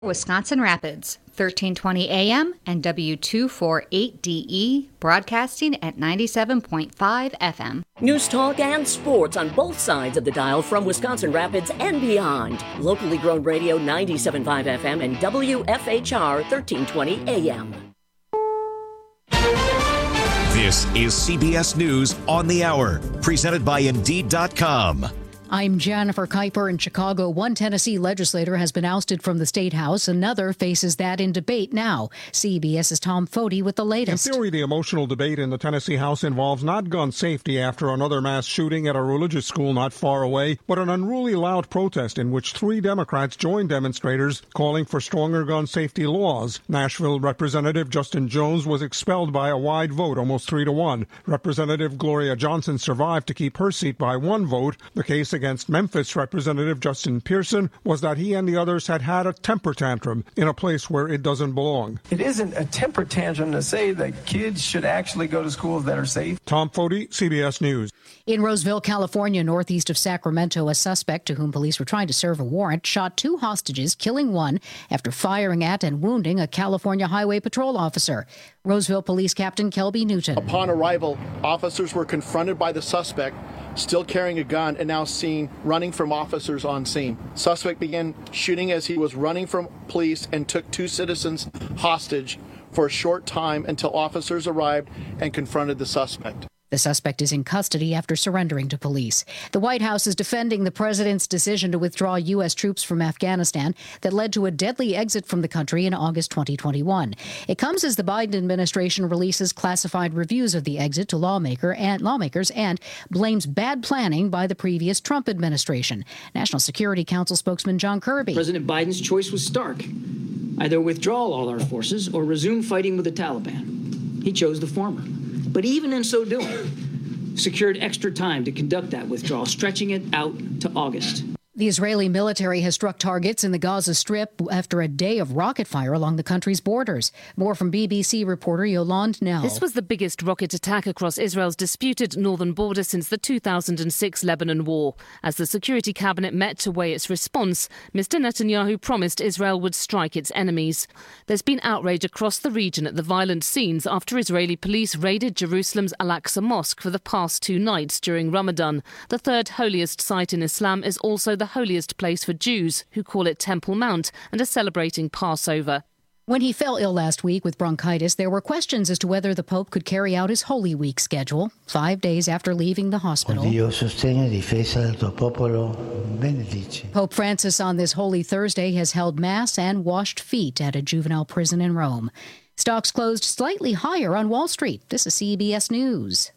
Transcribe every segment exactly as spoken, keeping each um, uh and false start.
Wisconsin Rapids, thirteen twenty A M and W two forty-eight D E, broadcasting at ninety-seven point five F M. News talk and sports on both sides of the dial from Wisconsin Rapids and beyond. Locally grown radio ninety-seven point five F M and W F H R thirteen twenty A M. This is C B S News on the Hour, presented by Indeed dot com. I'm Jennifer Kuiper. In Chicago, one Tennessee legislator has been ousted from the State House. Another faces that in debate now. CBS's Tom Foti with the latest. In theory, the emotional debate in the Tennessee House involves not gun safety after another mass shooting at a religious school not far away, but an unruly loud protest in which three Democrats joined demonstrators calling for stronger gun safety laws. Nashville Representative Justin Jones was expelled by a wide vote, almost three to one. Representative Gloria Johnson survived to keep her seat by one vote. The case against Memphis Representative Justin Pearson was that he and the others had had a temper tantrum in a place where it doesn't belong. It isn't a temper tantrum to say that kids should actually go to schools that are safe. Tom Foti, C B S News. In Roseville, California, northeast of Sacramento, a suspect to whom police were trying to serve a warrant shot two hostages, killing one after firing at and wounding a California Highway Patrol officer. Roseville Police Captain Kelby Newton. Upon arrival, officers were confronted by the suspect, still carrying a gun and now seen running from officers on scene. Suspect began shooting as he was running from police and took two citizens hostage for a short time until officers arrived and confronted the suspect. The suspect is in custody after surrendering to police. The White House is defending the president's decision to withdraw U S troops from Afghanistan that led to a deadly exit from the country in August twenty twenty-one. It comes as the Biden administration releases classified reviews of the exit to lawmaker and lawmakers and blames bad planning by the previous Trump administration. National Security Council spokesman John Kirby. President Biden's choice was stark. Either withdraw all our forces or resume fighting with the Taliban. He chose the former. But even in so doing, secured extra time to conduct that withdrawal, stretching it out to August. The Israeli military has struck targets in the Gaza Strip after a day of rocket fire along the country's borders. More from B B C reporter Yolande Nell. This was the biggest rocket attack across Israel's disputed northern border since the two thousand six Lebanon war. As the Security Cabinet met to weigh its response, Mister Netanyahu promised Israel would strike its enemies. There's been outrage across the region at the violent scenes after Israeli police raided Jerusalem's Al-Aqsa Mosque for the past two nights during Ramadan. The third holiest site in Islam is also the holiest place for Jews, who call it Temple Mount and are celebrating Passover. When he fell ill last week with bronchitis, there were questions as to whether the Pope could carry out his Holy Week schedule, five days after leaving the hospital. Pope Francis on this Holy Thursday has held Mass and washed feet at a juvenile prison in Rome. Stocks closed slightly higher on Wall Street. This is C B S News.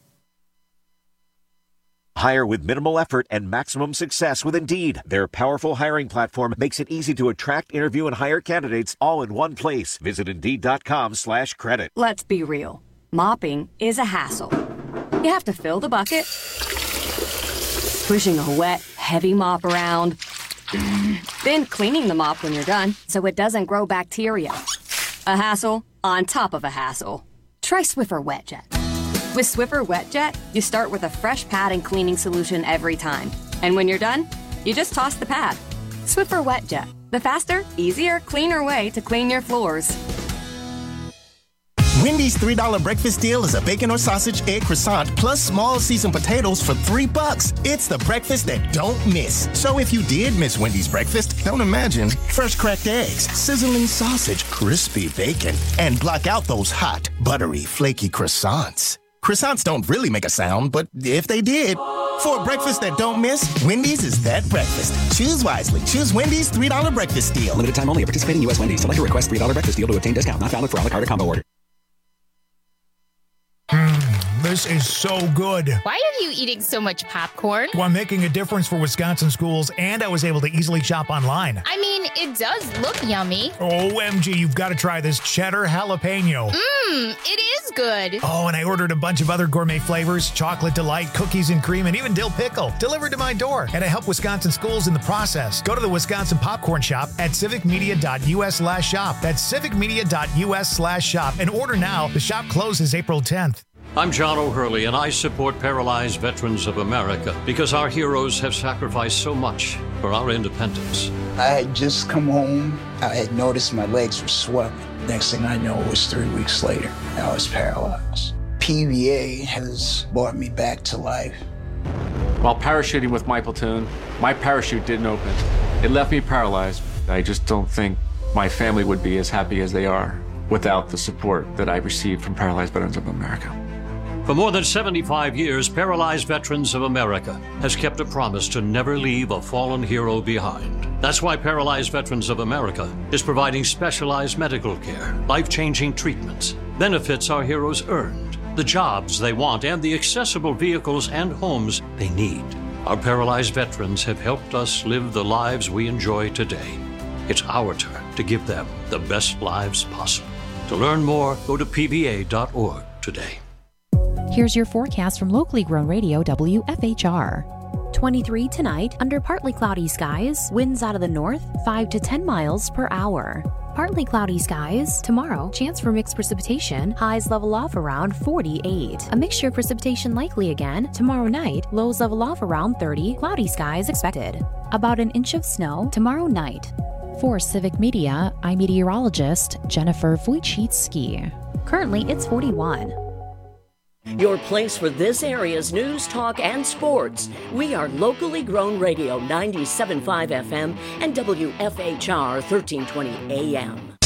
Hire with minimal effort and maximum success with Indeed. Their powerful hiring platform makes it easy to attract, interview, and hire candidates all in one place. Visit Indeed.com slash credit. Let's be real. Mopping is a hassle. You have to fill the bucket, pushing a wet, heavy mop around, then cleaning the mop when you're done so it doesn't grow bacteria. A hassle on top of a hassle. Try Swiffer WetJet. With Swiffer WetJet, you start with a fresh pad and cleaning solution every time. And when you're done, you just toss the pad. Swiffer WetJet, the faster, easier, cleaner way to clean your floors. Wendy's three dollar breakfast deal is a bacon or sausage egg croissant plus small seasoned potatoes for three bucks. It's the breakfast that don't miss. So if you did miss Wendy's breakfast, don't imagine. Fresh cracked eggs, sizzling sausage, crispy bacon, and block out those hot, buttery, flaky croissants. Croissants don't really make a sound, but if they did, for a breakfast that don't miss, Wendy's is that breakfast. Choose wisely. Choose Wendy's three dollar breakfast deal. Limited time only at participating U S Wendy's. Select a request three dollar breakfast deal to obtain discount. Not valid for a la carte or combo order. Mm, this is so good. Why are you eating so much popcorn? Well, I'm making a difference for Wisconsin schools, and I was able to easily shop online. I mean, it does look yummy. O M G, you've got to try this cheddar jalapeno. Mmm, it is good. Oh, and I ordered a bunch of other gourmet flavors, chocolate delight, cookies and cream, and even dill pickle, delivered to my door. And I help Wisconsin schools in the process. Go to the Wisconsin Popcorn Shop at civicmedia.us slash shop. That's civicmedia.us slash shop. And order now. The shop closes April tenth. I'm John O'Hurley, and I support Paralyzed Veterans of America because our heroes have sacrificed so much. for our independence. I had just come home. I had noticed my legs were swelling. Next thing I know, it was three weeks later. I was paralyzed. P V A has brought me back to life. While parachuting with my platoon, my parachute didn't open. It left me paralyzed. I just don't think my family would be as happy as they are without the support that I received from Paralyzed Veterans of America. For more than seventy-five years, Paralyzed Veterans of America has kept a promise to never leave a fallen hero behind. That's why Paralyzed Veterans of America is providing specialized medical care, life-changing treatments, benefits our heroes earned, the jobs they want, and the accessible vehicles and homes they need. Our paralyzed veterans have helped us live the lives we enjoy today. It's our turn to give them the best lives possible. To learn more, go to P V A dot org today. Here's your forecast from locally grown radio W F H R. twenty-three tonight, under partly cloudy skies, winds out of the north, five to ten miles per hour. Partly cloudy skies. Tomorrow, chance for mixed precipitation. Highs level off around forty-eight. A mixture of precipitation likely again. Tomorrow night, lows level off around thirty. Cloudy skies expected. About an inch of snow tomorrow night. For Civic Media, I'm meteorologist Jennifer Wojcicki. Currently, it's forty-one. Your place for this area's news, talk, and sports. We are locally grown radio ninety-seven point five F M and W F H R thirteen twenty A M.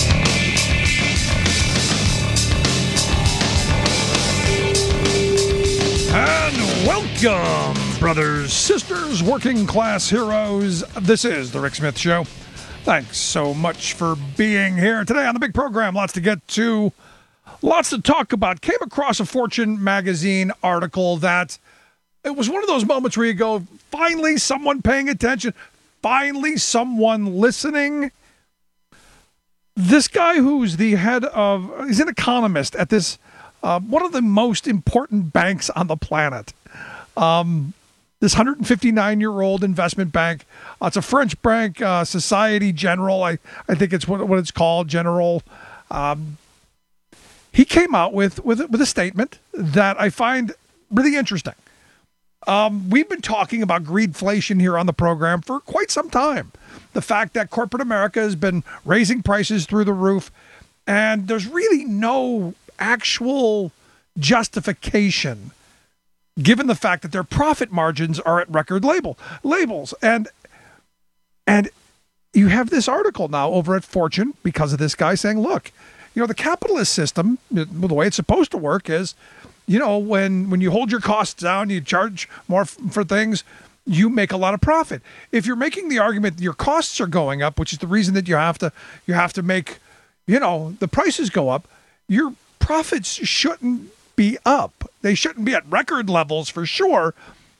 And welcome, brothers, sisters, working class heroes. This is The Rick Smith Show. Thanks so much for being here today on the big program. Lots to get to. Lots to talk about. Came across a Fortune magazine article that it was one of those moments where you go, finally someone paying attention, finally someone listening. This guy who's the head of, he's an economist at this, uh, one of the most important banks on the planet. Um, this one hundred fifty-nine-year-old investment bank. Uh, it's a French bank, uh, Société Générale. I, I think it's what, what it's called, General. Um, He came out with, with, with a statement that I find really interesting. Um, we've been talking about greedflation here on the program for quite some time. The fact that corporate America has been raising prices through the roof, and there's really no actual justification given the fact that their profit margins are at record label labels. And, and you have this article now over at Fortune because of this guy saying, look, you know, the capitalist system, the way it's supposed to work is, you know, when, when you hold your costs down, you charge more f- for things, you make a lot of profit. If you're making the argument that your costs are going up, which is the reason that you have to you have to make, you know, the prices go up, your profits shouldn't be up. They shouldn't be at record levels for sure.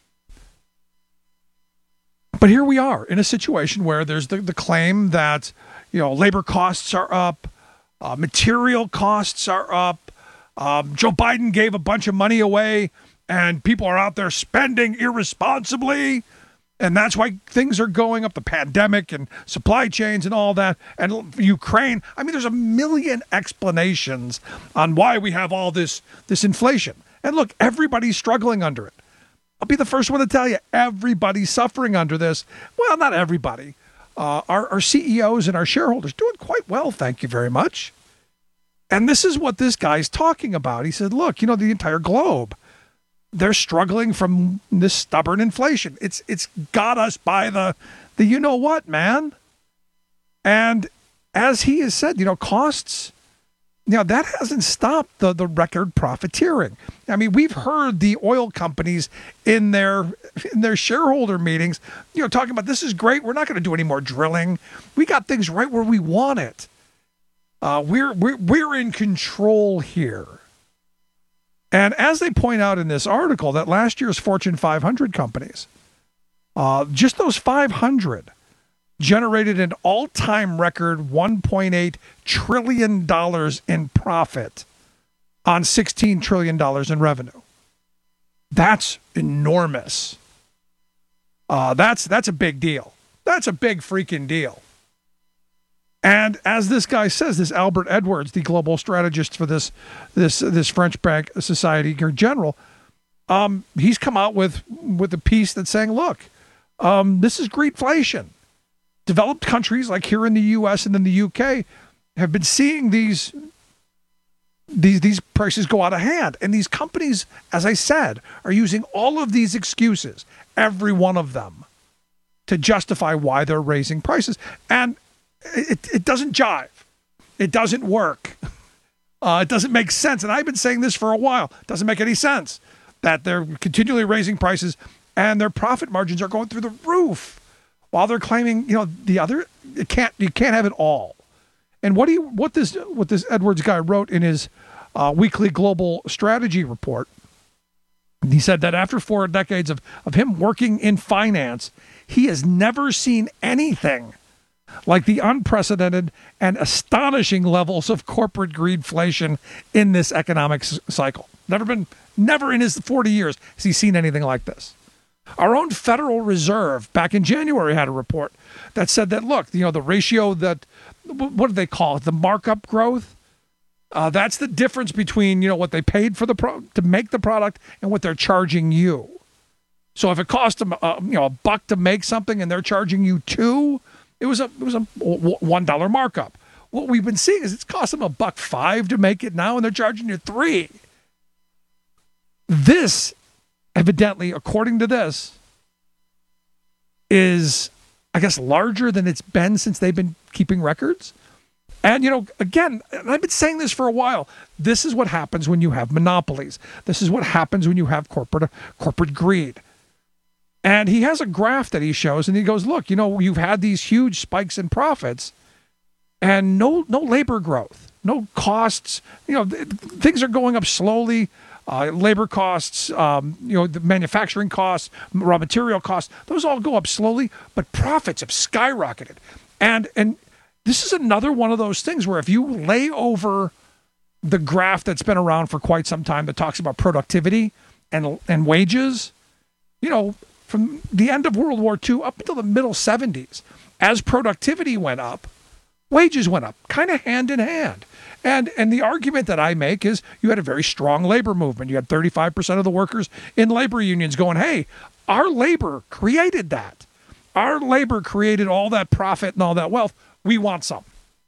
But here we are in a situation where there's the, the claim that, you know, labor costs are up. Uh, material costs are up. Um, Joe Biden gave a bunch of money away, and people are out there spending irresponsibly, and that's why things are going up. The pandemic and supply chains and all that, and Ukraine. I mean, there's a million explanations on why we have all this this inflation. And look, everybody's struggling under it. I'll be the first one to tell you, everybody's suffering under this. Well, not everybody. Uh, our, our C E Os and our shareholders doing quite well, thank you very much. And this is what this guy's talking about. He said, look, you know, the entire globe, they're struggling from this stubborn inflation. It's it's got us by the, the you know what, man. And as he has said, you know, costs, now that hasn't stopped the, the record profiteering. I mean, we've heard the oil companies in their in their shareholder meetings, you know, talking about this is great. We're not going to do any more drilling. We got things right where we want it. Uh, we're we're we're in control here. And as they point out in this article, that last year's Fortune five hundred companies, uh, just those five hundred generated an all-time record one point eight trillion dollars in profit on sixteen trillion dollars in revenue. That's enormous. Uh, that's that's a big deal. That's a big freaking deal. And as this guy says, this Albert Edwards, the global strategist for this this this French bank, Société Générale, um, he's come out with with a piece that's saying, look, Um, this is greedflation. Developed countries like here in the U S and in the U K have been seeing these, these, these prices go out of hand. And these companies, as I said, are using all of these excuses, every one of them, to justify why they're raising prices. And it, it doesn't jive. It doesn't work. Uh, it doesn't make sense. And I've been saying this for a while. It doesn't make any sense that they're continually raising prices and their profit margins are going through the roof while they're claiming, you know, the other, it can't, you can't have it all. And what do you, what this, what this Edwards guy wrote in his uh, weekly global strategy report, he said that after four decades of, of him working in finance, he has never seen anything like the unprecedented and astonishing levels of corporate greedflation in this economic s- cycle. Never been, never in his forty years has he seen anything like this. Our own Federal Reserve back in January had a report that said that, look, you know, the ratio that, what do they call it? The markup growth. Uh, that's the difference between, you know, what they paid for the pro- to make the product and what they're charging you. So if it cost them, uh, you know, a buck to make something and they're charging you two, it was a it was a one dollar markup. What we've been seeing is it's cost them a buck five to make it now, and they're charging you three. This, evidently, according to this, is, I guess, larger than it's been since they've been keeping records. And, you know, again, and I've been saying this for a while, this is what happens when you have monopolies. This is what happens when you have corporate corporate greed. And he has a graph that he shows, and he goes, look, you know, you've had these huge spikes in profits and no no labor growth, no costs. You know, th- things are going up slowly. Uh, labor costs, um, you know, the manufacturing costs, raw material costs, those all go up slowly, but profits have skyrocketed. And and this is another one of those things where if you lay over the graph that's been around for quite some time that talks about productivity and and wages, you know, from the end of World War Two up until the middle seventies, as productivity went up, wages went up, kind of hand in hand. And and the argument that I make is you had a very strong labor movement. You had thirty-five percent of the workers in labor unions going, hey, our labor created that. Our labor created all that profit and all that wealth. We want some.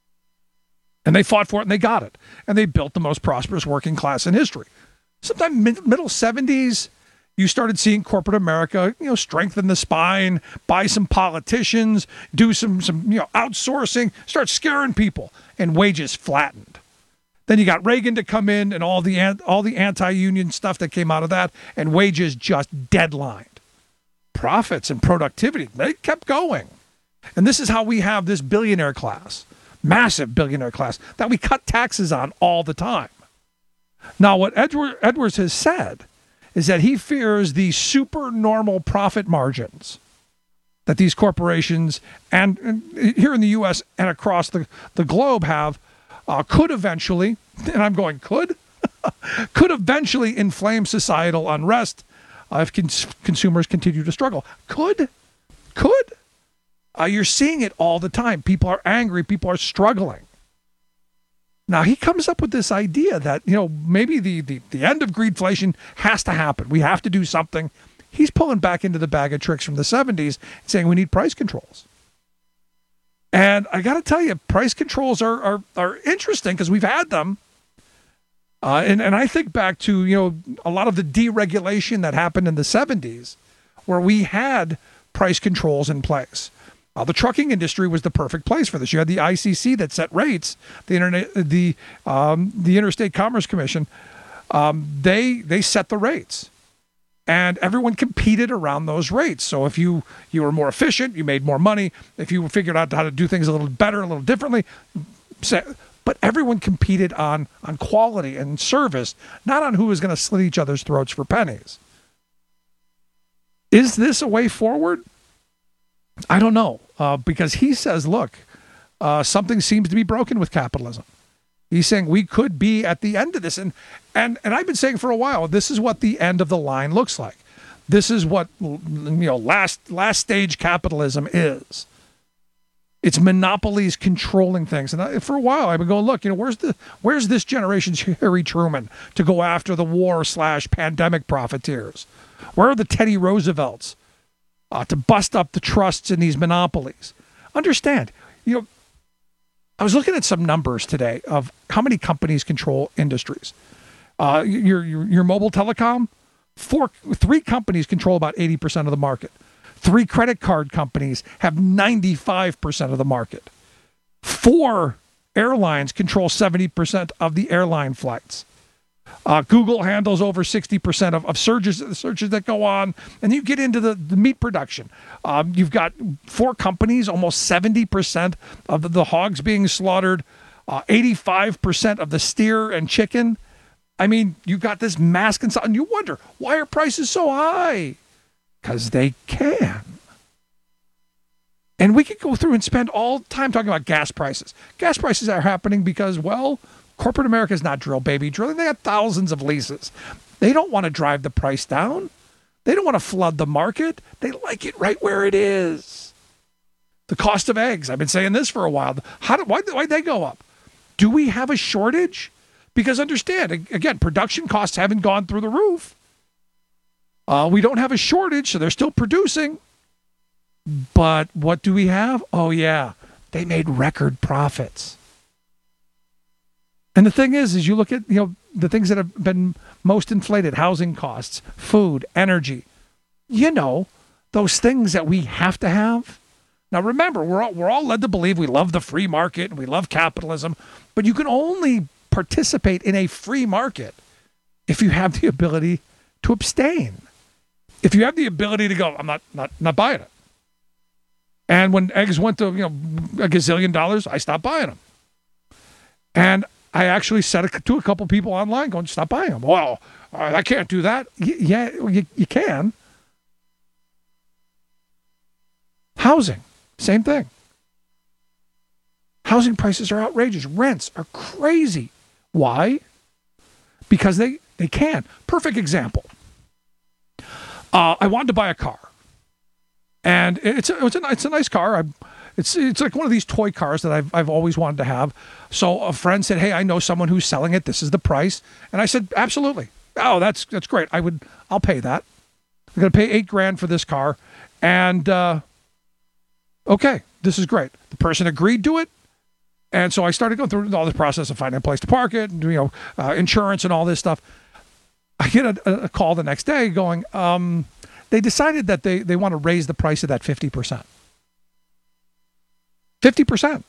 And they fought for it and they got it. And they built the most prosperous working class in history. Sometime mid- middle seventies, you started seeing corporate America, you know, strengthen the spine, buy some politicians, do some, some, you know, outsourcing, start scaring people, and wages flattened. Then you got Reagan to come in and all the all the anti-union stuff that came out of that, and wages just deadlined. Profits and productivity, they kept going. And this is how we have this billionaire class, massive billionaire class, that we cut taxes on all the time. Now, what Edward, Edwards has said is that he fears the supernormal profit margins that these corporations and, and here in the U S and across the, the globe have uh, could eventually, and I'm going could, could eventually inflame societal unrest uh, if cons- consumers continue to struggle. Could, could. Uh, you're seeing it all the time. People are angry. People are struggling. Now, he comes up with this idea that, you know, maybe the, the, the end of greedflation has to happen. We have to do something. He's pulling back into the bag of tricks from the seventies and saying we need price controls. And I got to tell you, price controls are are, are interesting because we've had them. Uh, and, and I think back to, you know, a lot of the deregulation that happened in the seventies where we had price controls in place. Uh, the trucking industry was the perfect place for this. You had the I C C that set rates, the internet, the um, the Interstate Commerce Commission. Um, they they set the rates, and everyone competed around those rates. So if you you were more efficient, you made more money. If you figured out how to do things a little better, a little differently, but everyone competed on on quality and service, not on who was going to slit each other's throats for pennies. Is this a way forward? I don't know, uh, because he says, look, uh, something seems to be broken with capitalism. He's saying we could be at the end of this. And, and, and I've been saying for a while, this is what the end of the line looks like. This is what, you know, last, last stage capitalism is. It's monopolies controlling things. And I, for a while, I've been going, look, you know, where's the where's this generation's Harry Truman to go after the war slash pandemic profiteers? Where are the Teddy Roosevelts uh, to bust up the trusts in these monopolies. Understand, you know, I was looking at some numbers today of how many companies control industries. Uh, your, your your mobile telecom, four, three companies control about eighty percent of the market. Three credit card companies have ninety-five percent of the market. Four airlines control seventy percent of the airline flights. Uh, Google handles over sixty percent of, of searches, searches that go on. And you get into the, the meat production. Um, you've got four companies, almost seventy percent of the, the hogs being slaughtered, uh, eighty-five percent of the steer and chicken. I mean, you've got this mass consumption. And you wonder, why are prices so high? Because they can. And we could go through and spend all time talking about gas prices. Gas prices are happening because, well, corporate America is not drill, baby, drilling. They got thousands of leases. They don't want to drive the price down. They don't want to flood the market. They like it right where it is. The cost of eggs. I've been saying this for a while. How do, why, why'd they go up? Do we have a shortage? Because understand, again, production costs haven't gone through the roof. Uh, we don't have a shortage, so they're still producing. But what do we have? Oh, yeah, they made record profits. And the thing is, is you look at, you know, the things that have been most inflated, housing costs, food, energy, you know, those things that we have to have. Now, remember, we're all, we're all led to believe we love the free market and we love capitalism, but you can only participate in a free market if you have the ability to abstain. If you have the ability to go, I'm not not not buying it. And when eggs went to, you know, a gazillion dollars, I stopped buying them. And I actually said it to a couple people online going, stop buying them. Well, I can't do that. Y- yeah, you, you can. Housing, same thing. Housing prices are outrageous. Rents are crazy. Why? Because they, they can. Perfect example. Uh, I wanted to buy a car. And it's a, it's a, it's a nice car. I, it's it's like one of these toy cars that I've I've always wanted to have. So a friend said, "Hey, I know someone who's selling it. This is the price." And I said, "Absolutely. Oh, that's that's great. I would I'll pay that. I'm going to pay eight grand for this car." And uh, okay, this is great. The person agreed to it. And so I started going through all this process of finding a place to park it, and, you know, uh, insurance and all this stuff. I get a, a call the next day going, um, they decided that they, they want to raise the price of that fifty percent. fifty percent.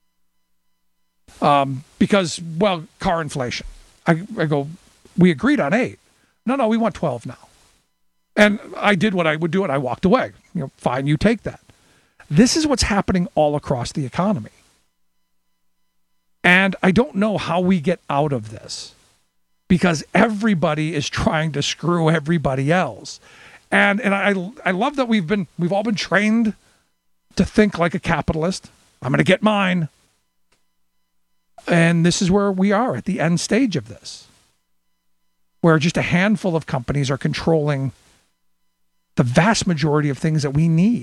Um, because, well, car inflation. I, I go, we agreed on eight. No, no, we want twelve now. And I did what I would do and I walked away. You know, fine, you take that. This is what's happening all across the economy. And I don't know how we get out of this, because everybody is trying to screw everybody else. And and I I love that we've been we've all been trained to think like a capitalist. I'm going to get mine. And this is where we are at the end stage of this, where just a handful of companies are controlling the vast majority of things that we need.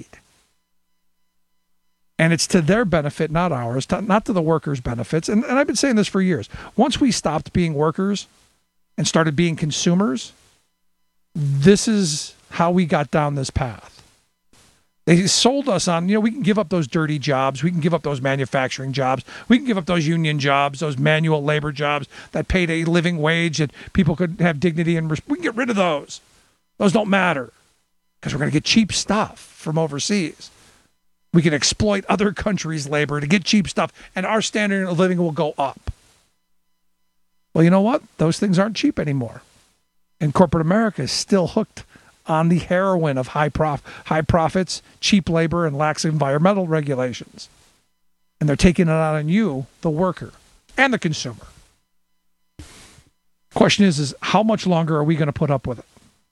And it's to their benefit, not ours, to, not to the workers' benefits. And, and I've been saying this for years. Once we stopped being workers and started being consumers, this is how we got down this path. They sold us on, you know, we can give up those dirty jobs. We can give up those manufacturing jobs. We can give up those union jobs, those manual labor jobs that paid a living wage that people could have dignity and we can get rid of those. Those don't matter because we're going to get cheap stuff from overseas. We can exploit other countries' labor to get cheap stuff, and our standard of living will go up. Well, you know what? Those things aren't cheap anymore. And corporate America is still hooked on the heroin of high prof- high profits, cheap labor, and lax environmental regulations. And they're taking it out on you, the worker, and the consumer. Question is, is how much longer are we going to put up with it?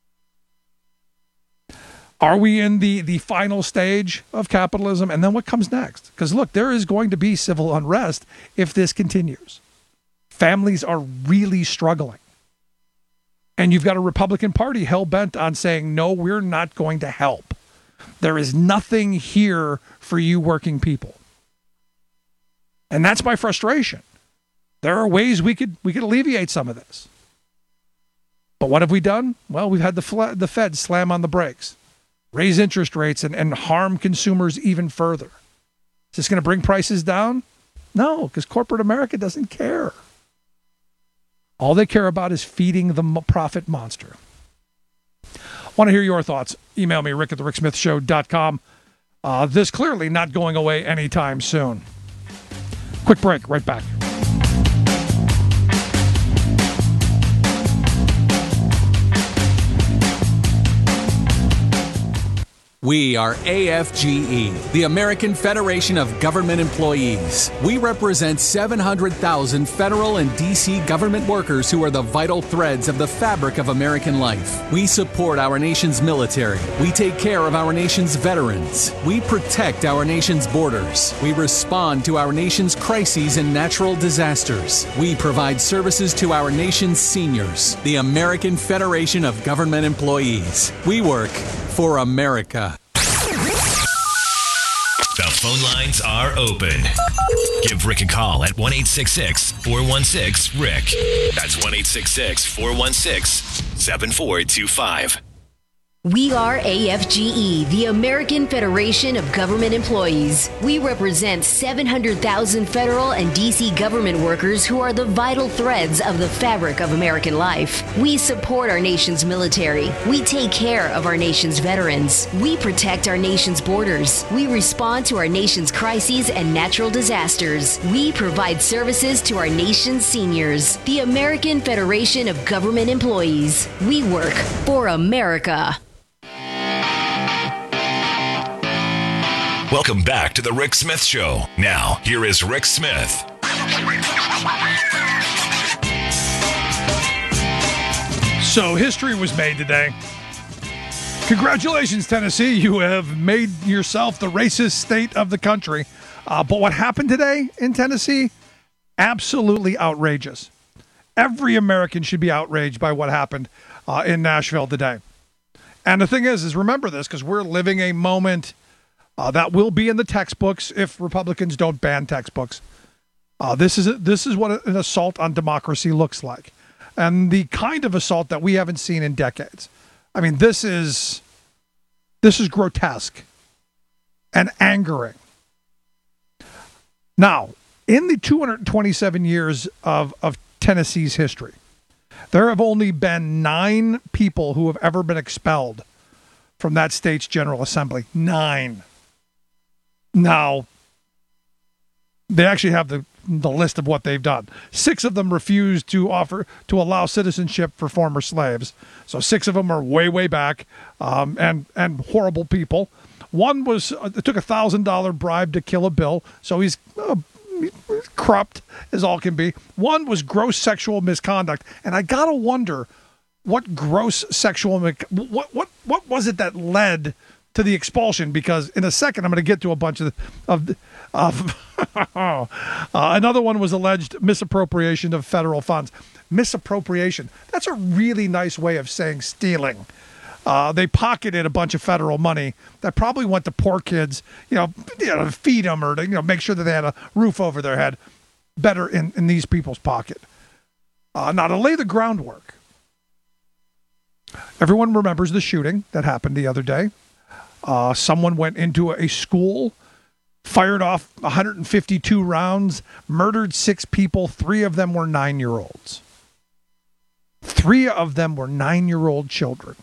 Are we in the, the final stage of capitalism? And then what comes next? Because look, there is going to be civil unrest if this continues. Families are really struggling. And you've got a Republican Party hell-bent on saying, no, we're not going to help. There is nothing here for you working people. And that's my frustration. There are ways we could we could alleviate some of this. But what have we done? Well, we've had the, fl- the Fed slam on the brakes. raise interest rates, and, and harm consumers even further. Is this going to bring prices down? No, because corporate America doesn't care. All they care about is feeding the mo- profit monster. Want to hear your thoughts? Email me, rick at the rick smith show dot com. Uh, this clearly not going away anytime soon. Quick break, right back. We are A F G E, the American Federation of Government Employees. We represent seven hundred thousand federal and D C government workers who are the vital threads of the fabric of American life. We support our nation's military. We take care of our nation's veterans. We protect our nation's borders. We respond to our nation's crises and natural disasters. We provide services to our nation's seniors. The American Federation of Government Employees. We work for America. The phone lines are open. Give Rick a call at one eight six six, four one six, Rick. That's one eight six six, four one six, seven four two five. We are A F G E, the American Federation of Government Employees. We represent seven hundred thousand federal and D C government workers who are the vital threads of the fabric of American life. We support our nation's military. We take care of our nation's veterans. We protect our nation's borders. We respond to our nation's crises and natural disasters. We provide services to our nation's seniors. The American Federation of Government Employees. We work for America. Welcome back to the Rick Smith Show. Now, here is Rick Smith. So, history was made today. Congratulations, Tennessee. You have made yourself the racist state of the country. Uh, but what happened today in Tennessee? Absolutely outrageous. Every American should be outraged by what happened uh, in Nashville today. And the thing is, is remember this, because we're living a moment Uh, that will be in the textbooks if Republicans don't ban textbooks. Uh, this is a, this is what an assault on democracy looks like, and the kind of assault that we haven't seen in decades. I mean, this is this is grotesque and angering. Now, in the two hundred twenty-seven years of, of Tennessee's history, there have only been nine people who have ever been expelled from that state's General Assembly. Nine. Now, they actually have the, the list of what they've done. Six of them refused to offer to allow citizenship for former slaves. So six of them are way, way back um, and and horrible people. One was uh, took a thousand dollar bribe to kill a bill, so he's uh, corrupt as all can be. One was gross sexual misconduct, and I gotta wonder what gross sexual what what what was it that led to the expulsion, because in a second I'm going to get to a bunch of of, of uh, another one was alleged misappropriation of federal funds. Misappropriation, that's a really nice way of saying stealing. Uh, they pocketed a bunch of federal money that probably went to poor kids, you know, you know, feed them or to, you know, make sure that they had a roof over their head. Better in, in these people's pocket. Uh, now, to lay the groundwork, everyone remembers the shooting that happened the other day. Uh, someone went into a school, fired off one hundred fifty-two rounds, murdered six people. Three of them were nine-year-olds. Three of them were nine-year-old children.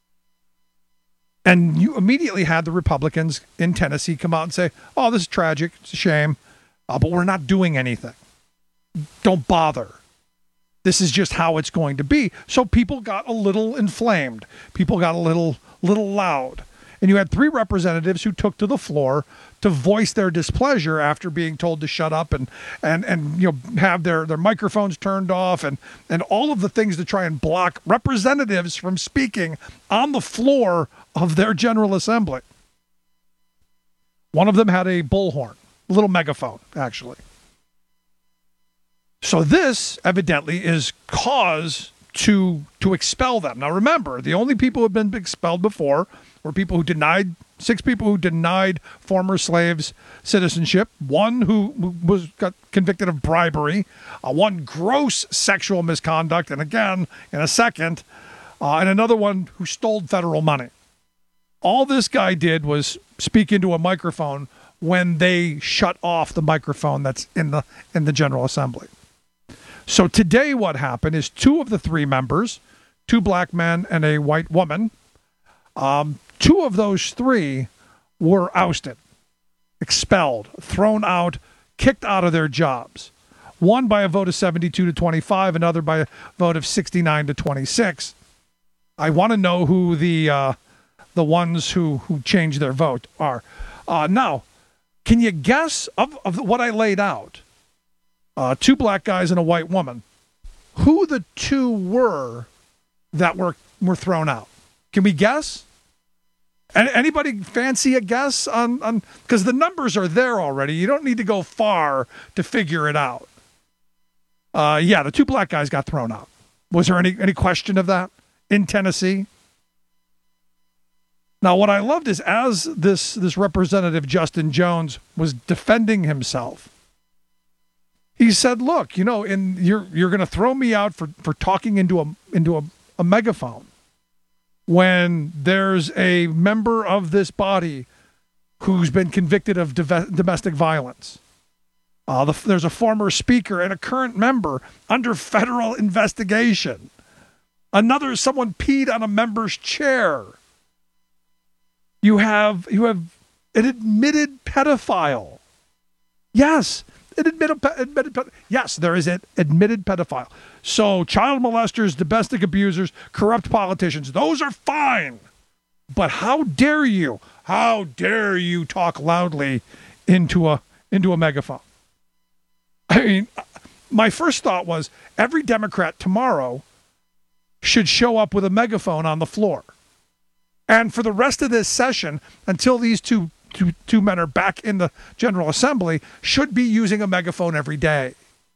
And you immediately had the Republicans in Tennessee come out and say, oh, this is tragic. It's a shame. Uh, but we're not doing anything. Don't bother. This is just how it's going to be. So people got a little inflamed. People got a little, little loud. And you had three representatives who took to the floor to voice their displeasure after being told to shut up and and and you know have their, their microphones turned off and, and all of the things to try and block representatives from speaking on the floor of their General Assembly. One of them had a bullhorn, a little megaphone, actually. So this evidently is cause to to expel them. Now remember, the only people who have been expelled before were people who denied, six people who denied former slaves citizenship, one who was got convicted of bribery, uh, one gross sexual misconduct, and again, in a second, uh, and another one who stole federal money. All this guy did was speak into a microphone when they shut off the microphone that's in the in the General Assembly. So today what happened is two of the three members, two black men and a white woman, um, two of those three were ousted, expelled, thrown out, kicked out of their jobs. One by a vote of seventy-two to twenty-five, another by a vote of sixty-nine to twenty-six. I want to know who the uh, the ones who, who changed their vote are. Uh, now, can you guess of, of what I laid out? Uh, two black guys and a white woman. Who the two were that were were thrown out? Can we guess? And anybody fancy a guess on on because the numbers are there already. You don't need to go far to figure it out. Uh, yeah, the two black guys got thrown out. Was there any any question of that in Tennessee? Now, what I loved is as this this representative Justin Jones was defending himself, he said, "Look, you know, in you're you're going to throw me out for, for talking into a into a, a megaphone when there's a member of this body who's been convicted of div- domestic violence. Uh, the, there's a former speaker and a current member under federal investigation. Another, someone peed on a member's chair. You have you have an admitted pedophile. Yes." An admitted, admitted, yes, there is an admitted pedophile. So child molesters, domestic abusers, corrupt politicians, those are fine. But how dare you, how dare you talk loudly into a into a megaphone? I mean, my first thought was every Democrat tomorrow should show up with a megaphone on the floor. And for the rest of this session, until these two Two, two men are back in the General Assembly, should be using a megaphone every day.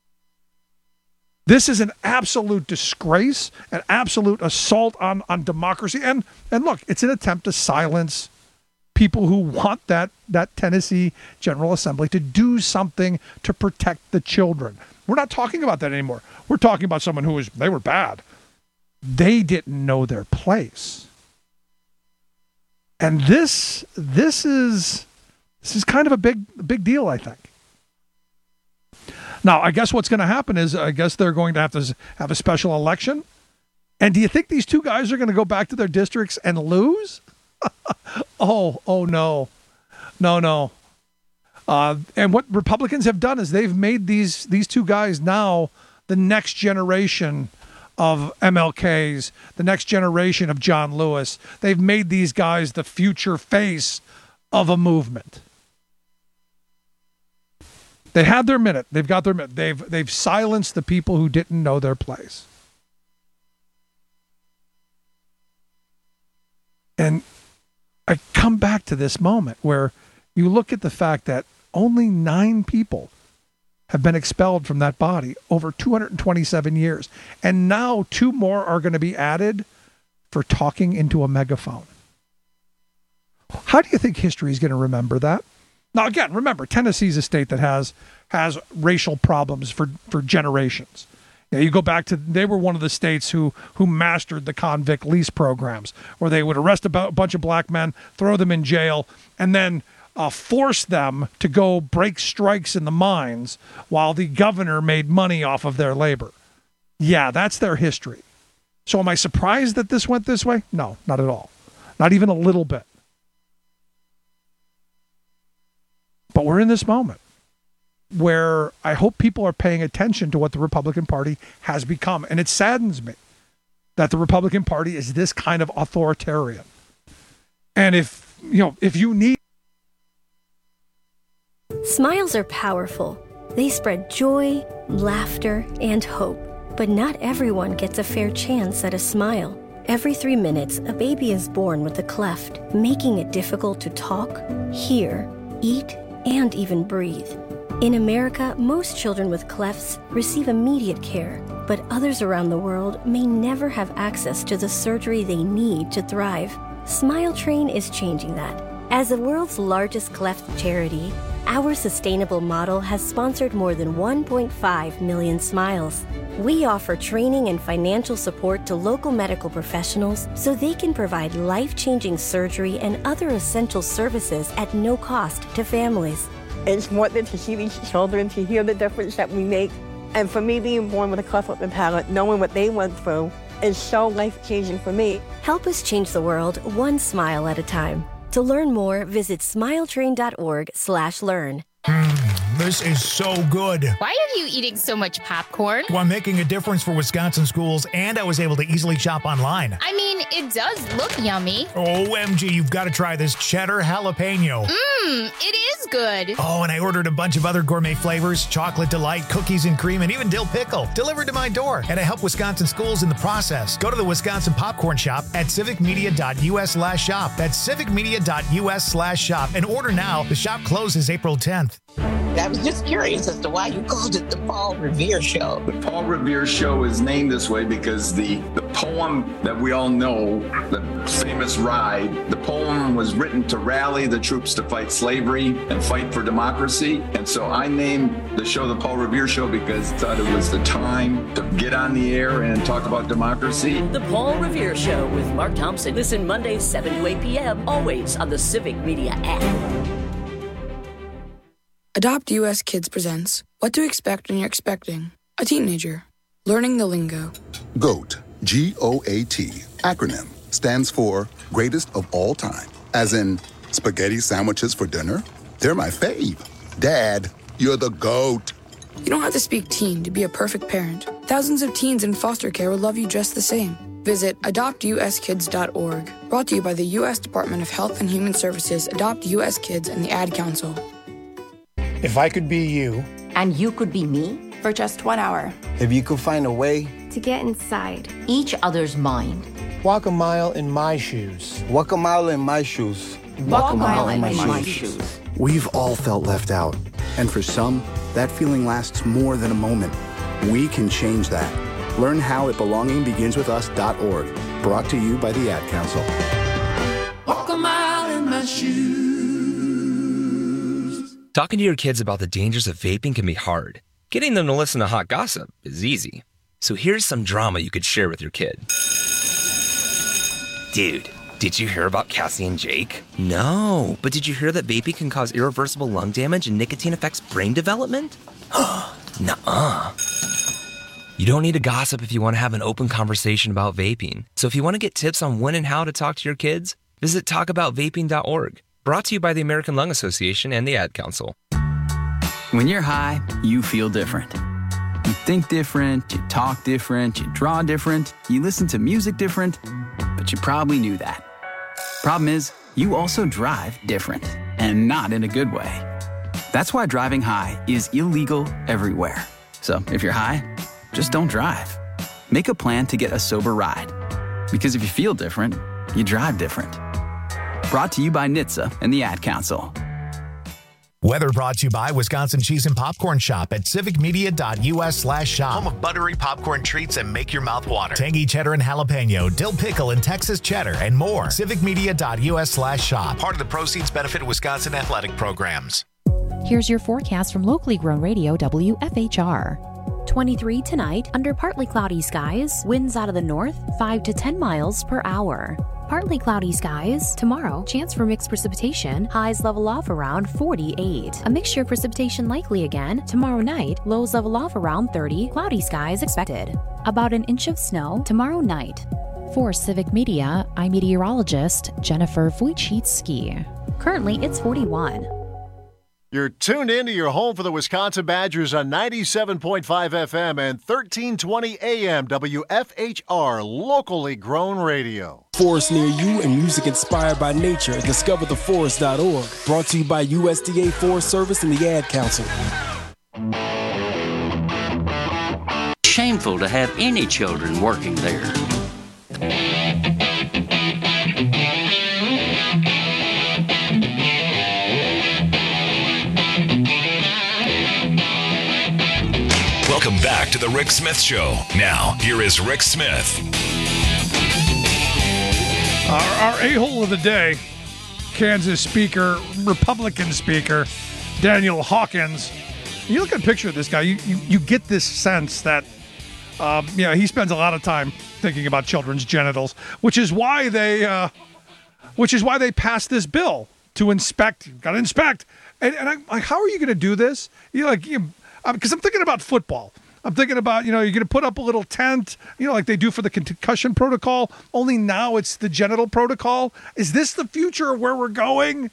This is an absolute disgrace, an absolute assault on, on democracy. And and look, it's an attempt to silence people who want that, that Tennessee General Assembly to do something to protect the children. We're not talking about that anymore. We're talking about someone who was, they were bad. They didn't know their place. And this this is this is kind of a big big deal, I think. Now, I guess what's going to happen is I guess they're going to have to have a special election. And do you think these two guys are going to go back to their districts and lose? oh, oh no. No, no. Uh, and what Republicans have done is they've made these these two guys now the next generation of M L Ks, the next generation of John Lewis. They've made these guys the future face of a movement. They had their minute. They've got their minute. They've they've silenced the people who didn't know their place. And I come back to this moment where you look at the fact that only nine people have been expelled from that body over two hundred twenty-seven years. And now two more are going to be added for talking into a megaphone. How do you think history is going to remember that? Now, again, remember, Tennessee is a state that has has racial problems for, for generations. You know, you go back to, they were one of the states who who mastered the convict lease programs, where they would arrest a b- bunch of black men, throw them in jail, and then Uh, force them to go break strikes in the mines while the governor made money off of their labor. Yeah, that's their history. So am I surprised that this went this way? No, not at all. Not even a little bit. But we're in this moment where I hope people are paying attention to what the Republican Party has become. And it saddens me that the Republican Party is this kind of authoritarian. And if, you know, if you need Smiles are powerful. They spread joy, laughter, and hope. But not everyone gets a fair chance at a smile. Every three minutes, a baby is born with a cleft, making it difficult to talk, hear, eat, and even breathe. In America, most children with clefts receive immediate care, but others around the world may never have access to the surgery they need to thrive. Smile Train is changing that. As the world's largest cleft charity, Our sustainable model has sponsored more than one point five million smiles. We offer training and financial support to local medical professionals so they can provide life-changing surgery and other essential services at no cost to families. It's wonderful to see these children, to hear the difference that we make. And for me, being born with a cleft lip and palate, knowing what they went through, is so life-changing for me. Help us change the world one smile at a time. To learn more, visit smiletrain.org slash learn. Mm, this is so good. Why are you eating so much popcorn? Well, I'm making a difference for Wisconsin schools, and I was able to easily shop online. I mean, it does look yummy. O M G, you've got to try this cheddar jalapeno. Mmm, it is good. Oh, and I ordered a bunch of other gourmet flavors, chocolate delight, cookies and cream, and even dill pickle, delivered to my door. And I help Wisconsin schools in the process. Go to the Wisconsin Popcorn Shop at civicmedia.us slash shop. That's civicmedia.us slash shop. And order now. The shop closes April tenth. I was just curious as to why you called it the Paul Revere Show. The Paul Revere Show is named this way because the, the poem that we all know, the famous Ride, the poem was written to rally the troops to fight slavery and fight for democracy. And so I named the show the Paul Revere Show because I thought it was the time to get on the air and talk about democracy. The Paul Revere Show with Mark Thompson. Listen Mondays, seven to eight p.m., always on the Civic Media app. Adopt U S Kids presents What to Expect When You're Expecting a Teenager. Learning the Lingo. GOAT, G O A T, acronym, stands for Greatest of All Time. As in, spaghetti sandwiches for dinner? They're my fave. Dad, you're the GOAT. You don't have to speak teen to be a perfect parent. Thousands of teens in foster care will love you just the same. Visit adopt u s kids dot org. Brought to you by the U S Department of Health and Human Services, Adopt U S Kids, and the Ad Council. If I could be you. And you could be me. For just one hour. If you could find a way. To get inside each other's mind. Walk a mile in my shoes. Walk a mile in my shoes. Walk, Walk a mile, mile in, my, in my shoes. shoes. We've all felt left out. And for some, that feeling lasts more than a moment. We can change that. Learn how at belonging begins with us dot org. Brought to you by the Ad Council. Walk a mile in my shoes. Talking to your kids about the dangers of vaping can be hard. Getting them to listen to hot gossip is easy. So here's some drama you could share with your kid. Dude, did you hear about Cassie and Jake? No, but did you hear that vaping can cause irreversible lung damage and nicotine affects brain development? Nuh-uh. You don't need to gossip if you want to have an open conversation about vaping. So if you want to get tips on when and how to talk to your kids, visit talk about vaping dot org. Brought to you by the American Lung Association and the Ad Council. When you're high, you feel different. You think different, you talk different, you draw different, you listen to music different, but you probably knew that. Problem is, you also drive different, and not in a good way. That's why driving high is illegal everywhere. So if you're high, just don't drive. Make a plan to get a sober ride. Because if you feel different, you drive different. Brought to you by N H T S A and the Ad Council. Weather brought to you by Wisconsin Cheese and Popcorn Shop at civicmedia.us slash shop. Home of buttery popcorn treats and make your mouth water. Tangy cheddar and jalapeno, dill pickle and Texas cheddar, and more. civicmedia.us slash shop. Part of the proceeds benefit Wisconsin athletic programs. Here's your forecast from locally grown radio W F H R. twenty-three tonight, under partly cloudy skies, winds out of the north, five to ten miles per hour. Partly cloudy skies. Tomorrow, chance for mixed precipitation. Highs level off around forty-eight. A mixture of precipitation likely again. Tomorrow night, lows level off around thirty. Cloudy skies expected. About an inch of snow tomorrow night. For Civic Media, I'm meteorologist Jennifer Wojcicki. Currently, it's forty-one. You're tuned in to your home for the Wisconsin Badgers on ninety-seven point five F M and thirteen twenty A M W F H R, locally grown radio. Forest near you and music inspired by nature at discover the forest dot org. Brought to you by U S D A Forest Service and the Ad Council. Shameful to have any children working there. Welcome back to the Rick Smith Show. Now, here is Rick Smith. Our, our a-hole of the day, Kansas speaker, Republican speaker, Daniel Hawkins. You look at a picture of this guy, you, you, you get this sense that, um, yeah, he spends a lot of time thinking about children's genitals, which is why they, uh, which is why they passed this bill to inspect. Got to inspect, and, and I'm like, how are you going to do this? You like, because you, I'm thinking about football. I'm thinking about, you know, you're going to put up a little tent, you know, like they do for the concussion protocol. Only now it's the genital protocol. Is this the future of where we're going?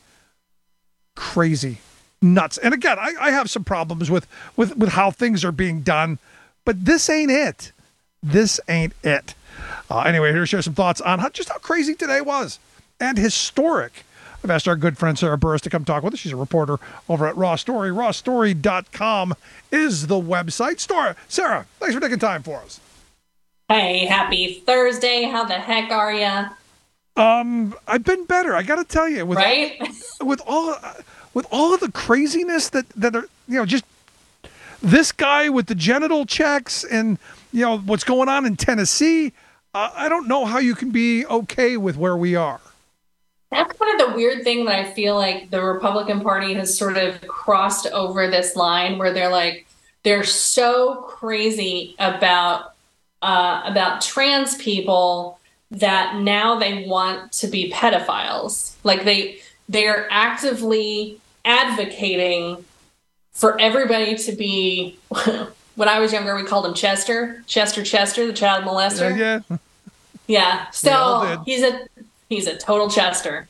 Crazy. Nuts. And again, I, I have some problems with, with, with how things are being done, but this ain't it. This ain't it. Uh, anyway, here to share some thoughts on how, just how crazy today was and historic. I've asked our good friend Sarah Burris to come talk with us. She's a reporter over at Raw Story. raw story dot com is the website. Story. Sarah, thanks for taking time for us. Hey, happy Thursday. How the heck are you? Um, I've been better. I got to tell you, with right? all, with all with all of the craziness that that are, you know, just this guy with the genital checks and, you know, what's going on in Tennessee. Uh, I don't know how you can be okay with where we are. That's kind of the weird thing that I feel like the Republican Party has sort of crossed over this line where they're like, they're so crazy about uh, about trans people that now they want to be pedophiles. Like they they are actively advocating for everybody to be. When I was younger, we called him Chester, Chester, Chester, the child molester. Yeah, yeah. Yeah. So he's a he's a total Chester.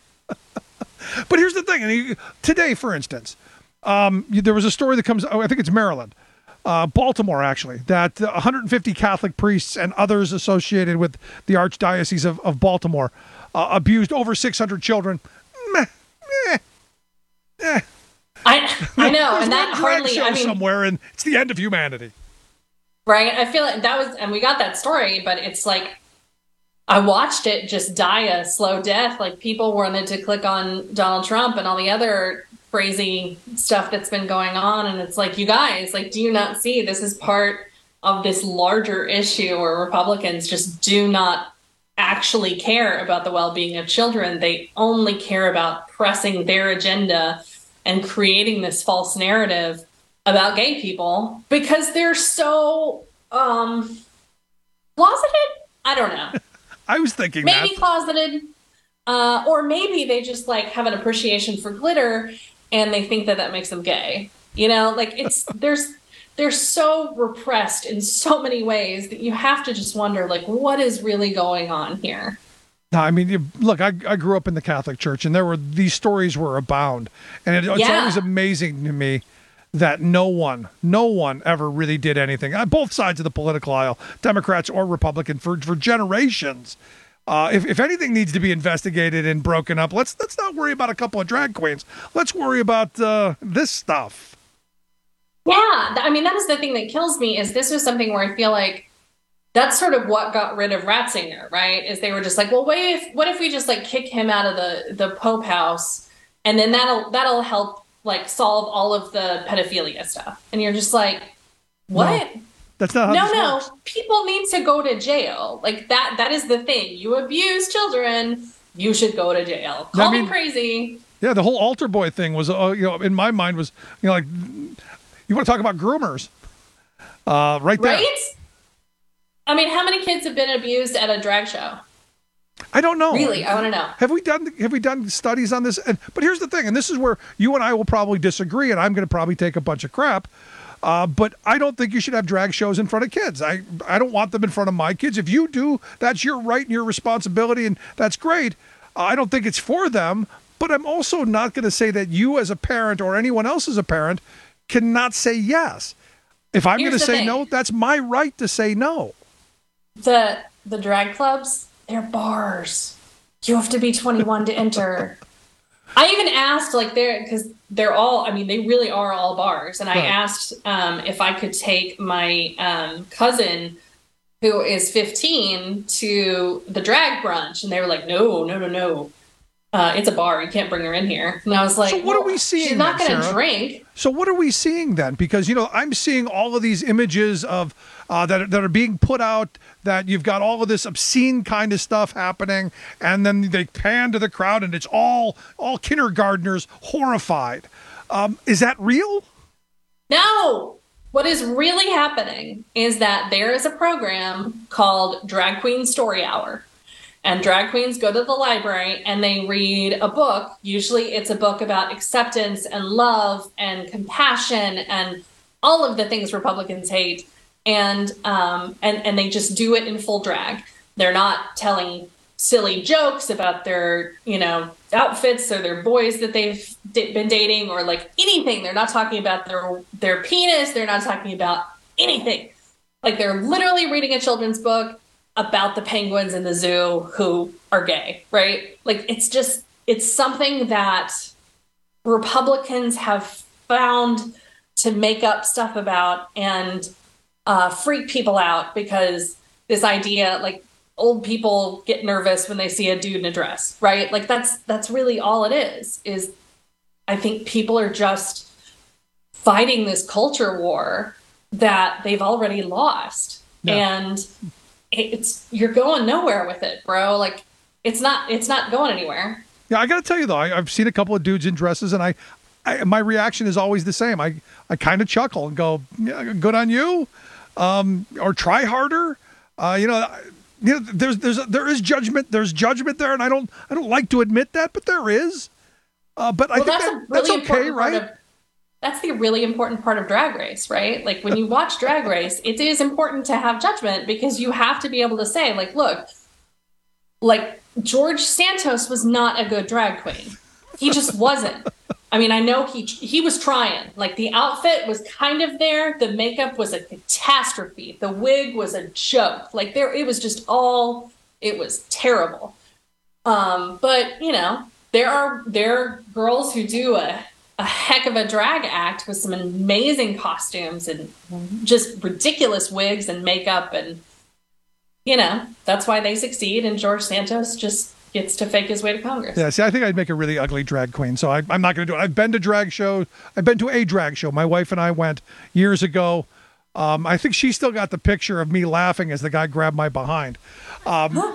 But here's the thing. And he, today, for instance, um, there was a story that comes. Oh, I think it's Maryland, uh, Baltimore, actually, that one hundred fifty Catholic priests and others associated with the Archdiocese of, of Baltimore uh, abused over six hundred children. Meh, meh, eh. I I know, and that hardly. I mean, somewhere, and it's the end of humanity. Right. I feel like that was, and we got that story, but it's like I watched it just die a slow death. Like people wanted to click on Donald Trump and all the other crazy stuff that's been going on, and it's like, you guys, like, do you not see this is part of this larger issue where Republicans just do not actually care about the well-being of children? They only care about pressing their agenda and creating this false narrative about gay people because they're so um, closeted. I don't know. I was thinking maybe that. closeted, uh, or maybe they just like have an appreciation for glitter and they think that that makes them gay. You know, like it's there's they're so repressed in so many ways that you have to just wonder, like, what is really going on here? No, I mean, you, look, I, I grew up in the Catholic Church, and there were these stories were abound, and it, it's Yeah. always amazing to me that no one, no one ever really did anything on both sides of the political aisle, Democrats or Republican, for for generations. Uh, if if anything needs to be investigated and broken up, let's let's not worry about a couple of drag queens. Let's worry about uh, this stuff. Yeah, I mean, that is the thing that kills me. Is this was something where I feel like that's sort of what got rid of Ratzinger, right? Is they were just like, well, what if what if we just like kick him out of the the Pope house, and then that'll that'll help like solve all of the pedophilia stuff. And you're just like, what? No, that's not how no, this no. works. People need to go to jail. Like that. That is the thing. You abuse children, you should go to jail. Call I mean, me crazy. Yeah, the whole altar boy thing was, uh, you know, in my mind was, you know, like, you want to talk about groomers, uh, right there. Right? I mean, how many kids have been abused at a drag show? I don't know. Really, I want to know. Have we done Have we done studies on this? And, but here's the thing, and this is where you and I will probably disagree, and I'm going to probably take a bunch of crap. Uh, but I don't think you should have drag shows in front of kids. I I don't want them in front of my kids. If you do, that's your right and your responsibility, and that's great. Uh, I don't think it's for them. But I'm also not going to say that you, as a parent, or anyone else as a parent, cannot say yes. If I'm going to Here's the say thing. no, that's my right to say no. The the drag clubs, they're bars. You have to be twenty-one to enter. I even asked, like, they're because they're all. I mean, they really are all bars. And I Right. asked um, if I could take my um, cousin, who is fifteen, to the drag brunch, and they were like, "No, no, no, no. Uh, it's a bar. You can't bring her in here." And I was like, So what well, are we seeing? She's not then, going to Sarah? drink. So what are we seeing then? Because, you know, I'm seeing all of these images of uh, that, are- that are being put out, that you've got all of this obscene kind of stuff happening, and then they pan to the crowd, and it's all all kindergartners horrified. Um, is that real? No. What is really happening is that there is a program called Drag Queen Story Hour. And drag queens go to the library and they read a book. Usually it's a book about acceptance and love and compassion and all of the things Republicans hate. And um, and, and they just do it in full drag. They're not telling silly jokes about their, you know, outfits or their boys that they've d- been dating or like anything. They're not talking about their their penis. They're not talking about anything. Like they're literally reading a children's book about the penguins in the zoo who are gay, right? Like it's just, it's something that Republicans have found to make up stuff about and uh, freak people out because this idea, like old people get nervous when they see a dude in a dress, right? Like that's, that's really all it is, is I think people are just fighting this culture war that they've already lost. Yeah. And it's, you're going nowhere with it, bro. Like it's not, it's not going anywhere. Yeah. I got to tell you though, I, I've seen a couple of dudes in dresses and I, I my reaction is always the same. I, I kind of chuckle and go, yeah, good on you. Um, or try harder. Uh, you know, you know, there's, there's, there is judgment. There's judgment there. And I don't, I don't like to admit that, but there is. Uh, but I well, think that's, that, a really that's okay, right? Of, that's the really important part of Drag Race, right? Like when you watch Drag Race, it is important to have judgment because you have to be able to say, like, look, like George Santos was not a good drag queen. He just wasn't. I mean, I know he he was trying. Like the outfit was kind of there. The makeup was a catastrophe. The wig was a joke. Like there, it was just all, it was terrible. Um, but you know, there are there are girls who do a a heck of a drag act with some amazing costumes and just ridiculous wigs and makeup. And, you know, that's why they succeed. And George Santos just gets to fake his way to Congress. Yeah, see, I think I'd make a really ugly drag queen. So I, I'm not going to do it. I've been to drag shows. I've been to a drag show. My wife and I went years ago. Um, I think she still got the picture of me laughing as the guy grabbed my behind. Um,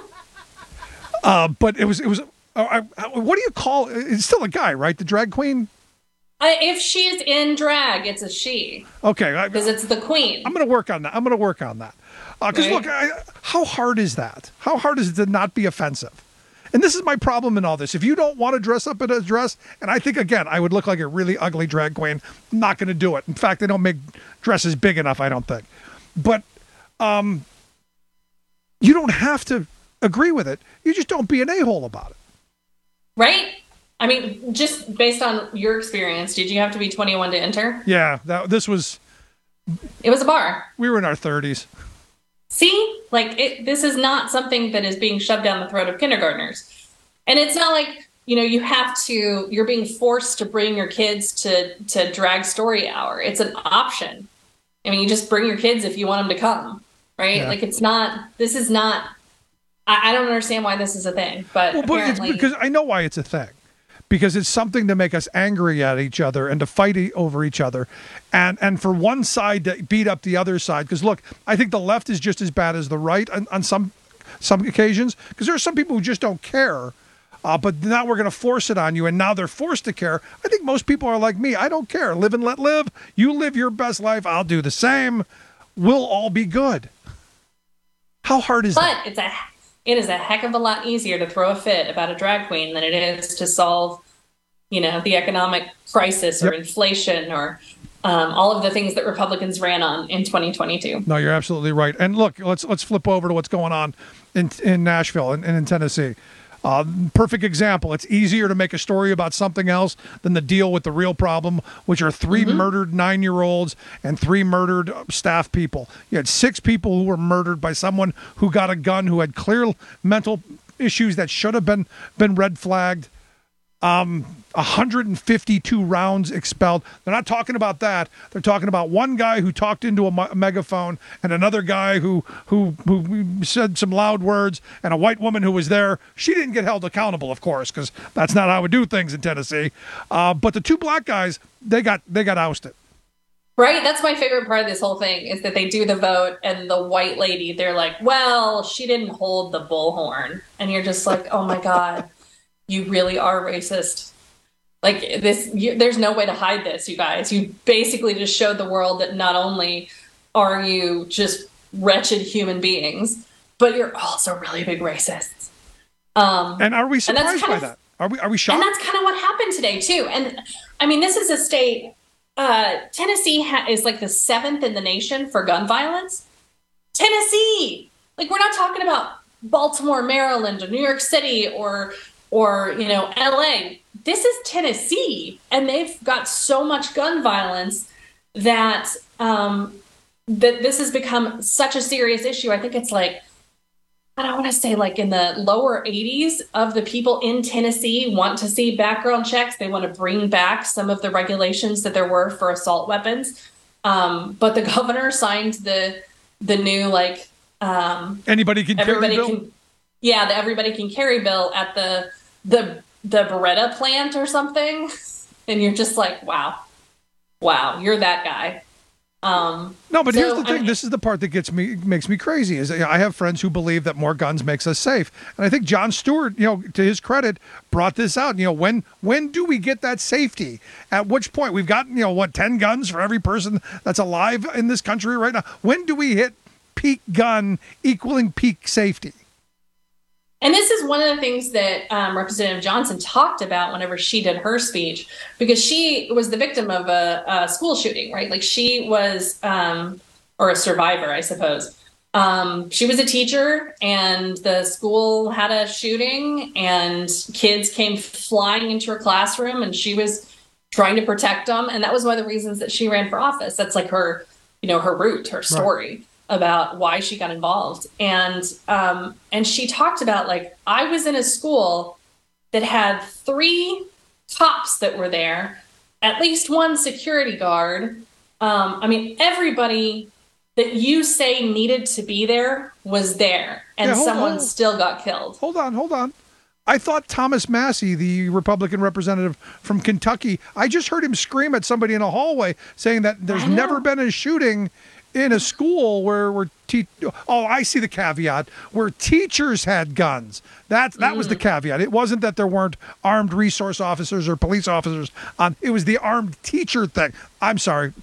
uh, but it was, it was, uh, I, what do you call, it's still a guy, right? The drag queen? I, if she's in drag, it's a she. Okay. Because it's the queen. I'm going to work on that. I'm going to work on that. Because, uh, right? look, I, how hard is that? How hard is it to not be offensive? And this is my problem in all this. If you don't want to dress up in a dress, and I think, again, I would look like a really ugly drag queen, I'm not going to do it. In fact, they don't make dresses big enough, I don't think. But um, you don't have to agree with it. You just don't be an a-hole about it. Right? I mean, just based on your experience, did you have to be twenty-one to enter? Yeah, that, this was... It was a bar. We were in our thirties. See? Like, it, this is not something that is being shoved down the throat of kindergartners. And it's not like, you know, you have to... You're being forced to bring your kids to, to drag story hour. It's an option. I mean, you just bring your kids if you want them to come, right? Yeah. Like, it's not... This is not... I, I don't understand why this is a thing, but well, but apparently... It's because I know why it's a thing. Because it's something to make us angry at each other and to fight e- over each other. And and for one side to beat up the other side. Because, look, I think the left is just as bad as the right on, on some some occasions. Because there are some people who just don't care. Uh, but now we're going to force it on you, and now they're forced to care. I think most people are like me. I don't care. Live and let live. You live your best life. I'll do the same. We'll all be good. How hard is but that? But it's a... It is a heck of a lot easier to throw a fit about a drag queen than it is to solve, you know, the economic crisis or yep. inflation or um, all of the things that Republicans ran on in twenty twenty-two. No, you're absolutely right. And look, let's let's flip over to what's going on in in Nashville and in, in Tennessee. Uh, perfect example. It's easier to make a story about something else than to deal with the real problem, which are three mm-hmm. murdered nine-year-olds and three murdered staff people. You had six people who were murdered by someone who got a gun, who had clear mental issues that should have been been red flagged. Um, one hundred fifty-two rounds expelled. They're not talking about that. They're talking about one guy who talked into a, mo- a megaphone and another guy who, who who said some loud words, and a white woman who was there. She didn't get held accountable, of course, because that's not how we do things in Tennessee. Uh, but the two black guys, they got they got ousted. Right? That's my favorite part of this whole thing is that they do the vote and the white lady, they're like, well, she didn't hold the bullhorn. And you're just like, oh my God. You really are racist. Like this, you, there's no way to hide this, you guys. You basically just showed the world that not only are you just wretched human beings, but you're also really big racists. Um, and are we surprised by of, that? Are we? Are we shocked? And that's kind of what happened today too. And I mean, this is a state. Uh, Tennessee ha- is like the seventh in the nation for gun violence. Tennessee, like we're not talking about Baltimore, Maryland, or New York City, or or you know L A. This is Tennessee, and they've got so much gun violence that um, that this has become such a serious issue. I think it's like, I don't want to say like in the lower eighties of the people in Tennessee want to see background checks. They want to bring back some of the regulations that there were for assault weapons. Um, but the governor signed the the new like um, anybody can everybody carry bill. Can, yeah, the everybody can carry bill at the the the Beretta plant or something, and you're just like, wow, wow, you're that guy. Um, no, but so, here's the thing. I mean, this is the part that gets me makes me crazy. Is I have friends who believe that more guns makes us safe, and I think Jon Stewart, you know, to his credit, brought this out. You know, when when do we get that safety? At which point we've got, you know, what, ten guns for every person that's alive in this country right now. When do we hit peak gun equaling peak safety? And this is one of the things that um, Representative Johnson talked about whenever she did her speech, because she was the victim of a, a school shooting, right? Like she was, um, or a survivor, I suppose. Um, she was a teacher, and the school had a shooting, and kids came flying into her classroom, and she was trying to protect them. And that was one of the reasons that she ran for office. That's like her, you know, her root, her story. Right. About why she got involved. And um, and she talked about, like, I was in a school that had three cops that were there, at least one security guard. Um, I mean, everybody that you say needed to be there was there, and yeah, someone on. still got killed. Hold on, hold on. I thought Thomas Massey, the Republican representative from Kentucky, I just heard him scream at somebody in a hallway saying that there's never been a shooting in a school where where te- oh I see the caveat where teachers had guns. That that mm. was the caveat. It wasn't that there weren't armed resource officers or police officers on. It was the armed teacher thing. I'm sorry,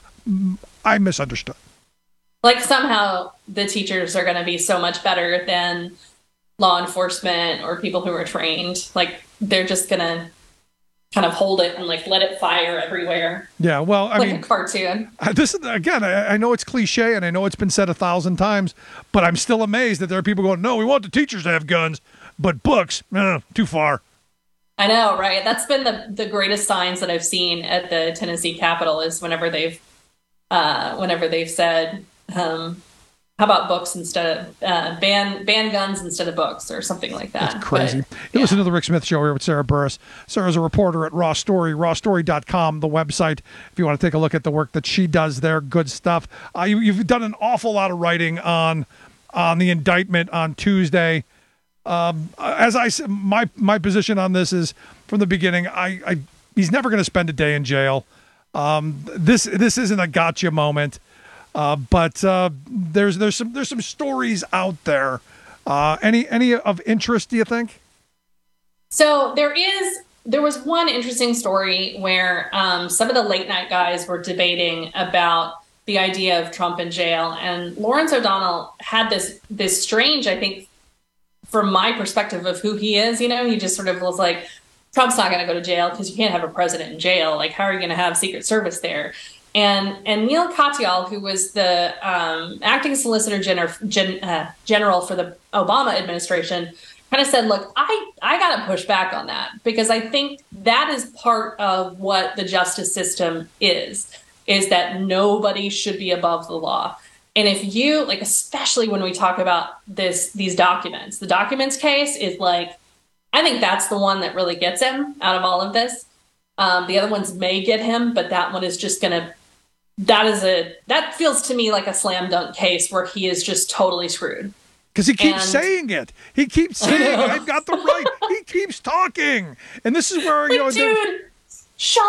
I misunderstood. Like somehow the teachers are going to be so much better than law enforcement or people who are trained. Like they're just going to kind of hold it and like let it fire everywhere. Yeah, well, I like mean, a cartoon. This is again. I, I know it's cliche, and I know it's been said a thousand times, but I'm still amazed that there are people going, "No, we want the teachers to have guns, but books, no, too far." I know, right? That's been the the greatest signs that I've seen at the Tennessee Capitol is whenever they've, uh, whenever they've said, um, "How about books instead of uh, ban ban guns instead of books" or something like that. That's crazy. But, you yeah. listen to the Rick Smith Show here with Sarah Burris. Sarah's a reporter at Raw Story, raw story dot com, the website. If you want to take a look at the work that she does there, good stuff. Uh, you, you've done an awful lot of writing on on the indictment on Tuesday. Um, as I said, my my position on this is from the beginning. I, I he's never going to spend a day in jail. Um, this this isn't a gotcha moment. Uh, but uh, there's there's some there's some stories out there. Uh, any any of interest, do you think? So there is there was one interesting story where um, some of the late night guys were debating about the idea of Trump in jail, and Lawrence O'Donnell had this this strange, I think, from my perspective of who he is. You know, he just sort of was like, Trump's not going to go to jail because you can't have a president in jail. Like, how are you going to have Secret Service there? And and Neil Katyal, who was the um, acting Solicitor Gen- Gen- uh, General for the Obama administration, kind of said, look, I, I got to push back on that, because I think that is part of what the justice system is, is that nobody should be above the law. And if you, like, especially when we talk about this, these documents, the documents case is like, I think that's the one that really gets him out of all of this. Um, the other ones may get him, but that one is just going to, that is a, that feels to me like a slam dunk case where he is just totally screwed. Because he keeps And- saying it. He keeps saying, I've got the right. He keeps talking. And this is where, you know, Like, there- dude, shut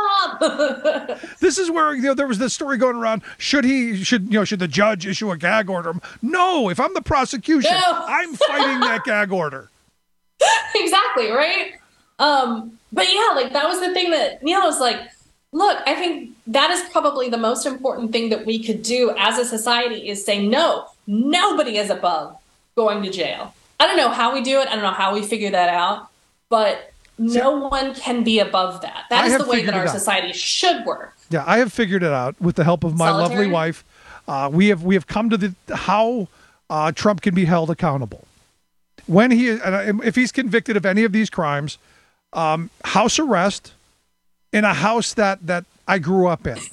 up. this is where, you know, there was this story going around. Should he, should, you know, should the judge issue a gag order? No, if I'm the prosecution, No. I'm fighting that gag order. Exactly, right? Um, but yeah, like that was the thing that Neil was like, look, I think that is probably the most important thing that we could do as a society is say, no, nobody is above going to jail. I don't know how we do it. I don't know how we figure that out, but no one can be above that. That I is have the way figured that our it out. society should work. Yeah, I have figured it out with the help of my Solitary? lovely wife. Uh, we have we have come to the how uh, Trump can be held accountable. When he, and if he's convicted of any of these crimes, um, house arrest in a house that that I grew up in.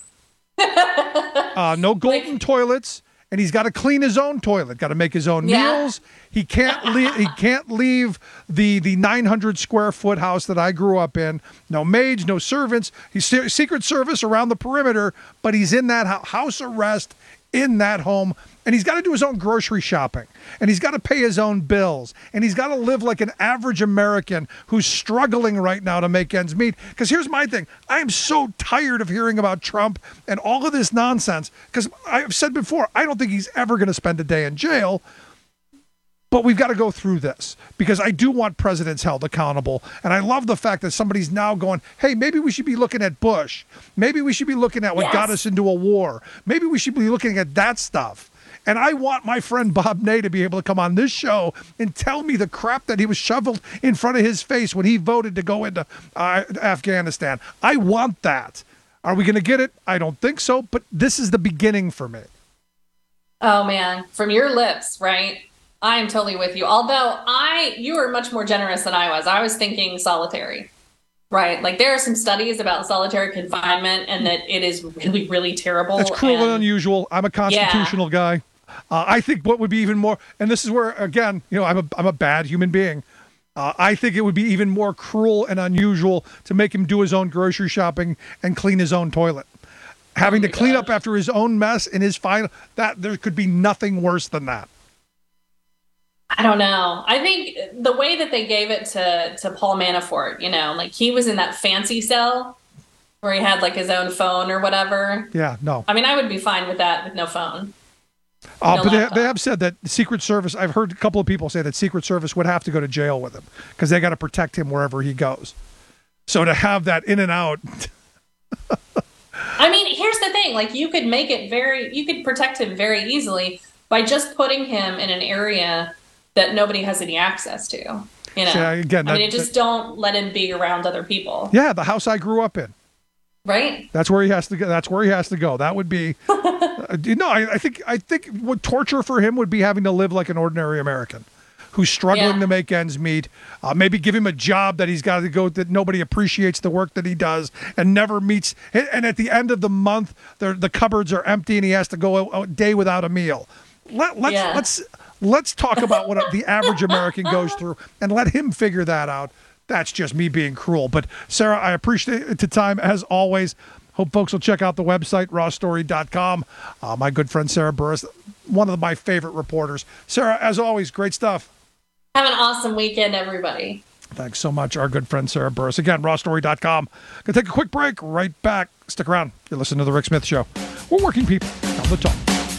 uh, no golden like, toilets, and he's got to clean his own toilet. Got to make his own yeah. meals. He can't leave. He can't leave the the nine hundred square foot house that I grew up in. No maids, no servants. He's Secret Service around the perimeter, but he's in that ho- house arrest in that home, and he's got to do his own grocery shopping, and he's got to pay his own bills, and he's got to live like an average American who's struggling right now to make ends meet. Because here's my thing. I am so tired of hearing about Trump and all of this nonsense, because I've said before, I don't think he's ever going to spend a day in jail. But we've got to go through this because I do want presidents held accountable. And I love the fact that somebody's now going, hey, maybe we should be looking at Bush. Maybe we should be looking at what yes. got us into a war. Maybe we should be looking at that stuff. And I want my friend Bob Ney to be able to come on this show and tell me the crap that he was shoveled in front of his face when he voted to go into uh, Afghanistan. I want that. Are we going to get it? I don't think so. But this is the beginning for me. Oh, man. From your lips, right? I am totally with you. Although I, you were much more generous than I was. I was thinking solitary, right? Like there are some studies about solitary confinement and that it is really, really terrible. It's cruel and, and unusual. I'm a constitutional yeah. guy. Uh, I think what would be even more, and this is where, again, you know, I'm a, I'm a bad human being. Uh, I think it would be even more cruel and unusual to make him do his own grocery shopping and clean his own toilet. Having oh to clean gosh. up after his own mess in his final, that there could be nothing worse than that. I don't know. I think the way that they gave it to, to Paul Manafort, you know, like he was in that fancy cell where he had like his own phone or whatever. Yeah, no. I mean, I would be fine with that with no phone. Uh, no but they, they have said that Secret Service, I've heard a couple of people say that Secret Service would have to go to jail with him because they got to protect him wherever he goes. So to have that in and out. I mean, here's the thing. Like you could make it very, you could protect him very easily by just putting him in an area that nobody has any access to, you know. Yeah, again, I that, mean, just that, don't let him be around other people. Yeah, the house I grew up in. Right. That's where he has to go. That's where he has to go. That would be. uh, no, I, I think. I think what torture for him would be having to live like an ordinary American, who's struggling yeah. to make ends meet. Uh, maybe give him a job that he's got to go that nobody appreciates the work that he does and never meets. And at the end of the month, the cupboards are empty and he has to go a, a day without a meal. Let, let's yeah. let's. Let's talk about what the average American goes through and let him figure that out. That's just me being cruel. But Sarah, I appreciate the time as always. Hope folks will check out the website, raw story dot com. Uh, my good friend Sarah Burris, one of my favorite reporters. Sarah, as always, great stuff. Have an awesome weekend, everybody. Thanks so much, our good friend Sarah Burris. Again, raw story dot com. Gonna take a quick break. Right back. Stick around. You're listening to The Rick Smith Show. We're working people. Come to talk.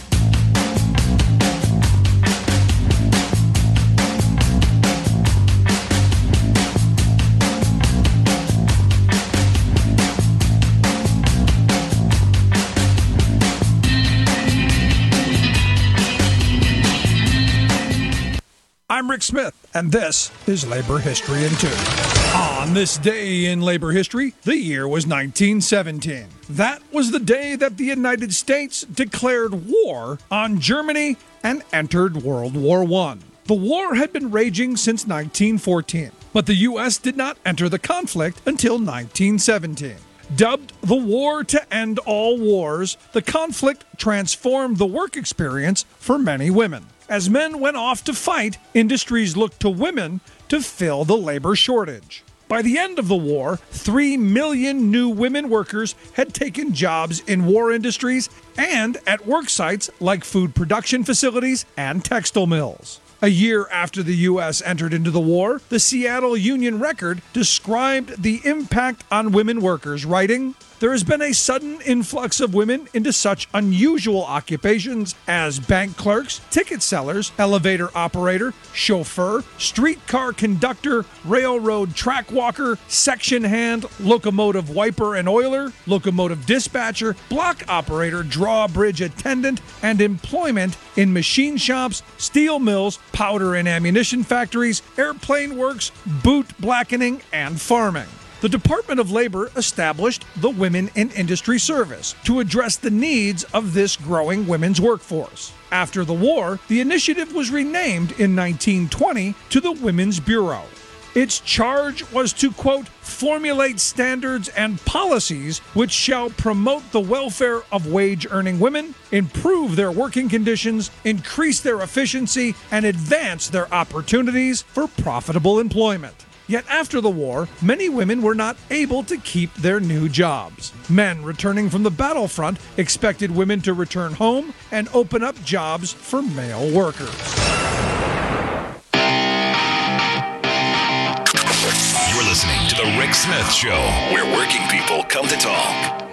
I'm Rick Smith, and this is Labor History in Two. On this day in labor history, the year was nineteen seventeen. That was the day that the United States declared war on Germany and entered World War One. The war had been raging since nineteen fourteen, but the U S did not enter the conflict until nineteen seventeen. Dubbed the War to End All Wars, the conflict transformed the work experience for many women. As men went off to fight, industries looked to women to fill the labor shortage. By the end of the war, three million new women workers had taken jobs in war industries and at work sites like food production facilities and textile mills. A year after the U S entered into the war, the Seattle Union Record described the impact on women workers, writing, there has been a sudden influx of women into such unusual occupations as bank clerks, ticket sellers, elevator operator, chauffeur, streetcar conductor, railroad track walker, section hand, locomotive wiper and oiler, locomotive dispatcher, block operator, drawbridge attendant, and employment in machine shops, steel mills, powder and ammunition factories, airplane works, boot blackening, and farming. The Department of Labor established the Women in Industry Service to address the needs of this growing women's workforce. After the war, the initiative was renamed in nineteen twenty to the Women's Bureau. Its charge was to, quote, formulate standards and policies which shall promote the welfare of wage-earning women, improve their working conditions, increase their efficiency, and advance their opportunities for profitable employment. Yet after the war, many women were not able to keep their new jobs. Men returning from the battlefront expected women to return home and open up jobs for male workers. You're listening to The Rick Smith Show, where working people come to talk.